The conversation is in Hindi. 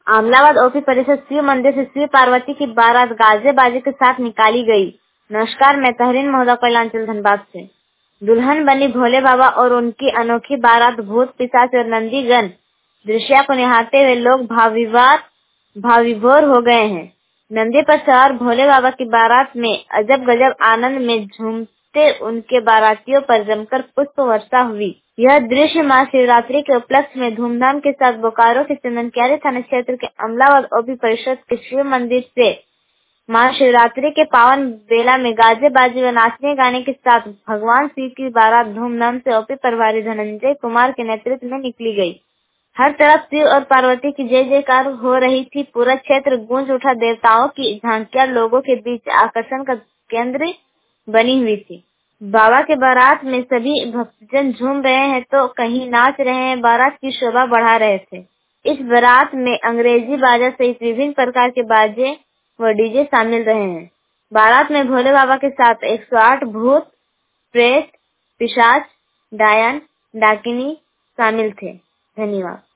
अमलाबाद ओपी परिषद शिव मंदिर से शिव पार्वती की बारात गाजे बाजे के साथ निकाली गई। नमस्कार, मैं तहरीन महोदा कैलांचल धनबाद से। दुल्हन बनी भोले बाबा और उनकी अनोखी बारात भूत पिशाच और नंदीगण दृश्य को निहारते हुए लोग भावविभोर हो गए हैं। नंदी पर सवार भोले बाबा की बारात में अजब गजब आनंद में झूमते उनके बारातियों पर जमकर पुष्प वर्षा हुई। यह दृश्य महाशिवरात्रि के उपलक्ष्य में धूमधाम के साथ बोकारो के चंदनकियारी थाना क्षेत्र के अमलाबाद ओपी परिषद के शिव मंदिर से महाशिवरात्रि के पावन बेला में गाजे बाजे व नाचने गाने के साथ भगवान शिव की बारात धूमधाम से ओपी प्रभारी धनंजय कुमार के नेतृत्व में निकली गई। हर तरफ शिव और पार्वती की जय जयकार हो रही थी। पूरा क्षेत्र गूंज उठा। देवताओं की झांकियां लोगों के बीच आकर्षण का केंद्र बनी हुई थी। बाबा के बारात में सभी भक्तजन झूम रहे हैं तो कहीं नाच रहे हैं, बारात की शोभा बढ़ा रहे थे। इस बारात में अंग्रेजी बाजा सहित विभिन्न प्रकार के बाजे व डीजे शामिल रहे हैं। बारात में भोले बाबा के साथ 108 भूत, प्रेत, पिशाच, डायन, डाकिनी शामिल थे। धन्यवाद।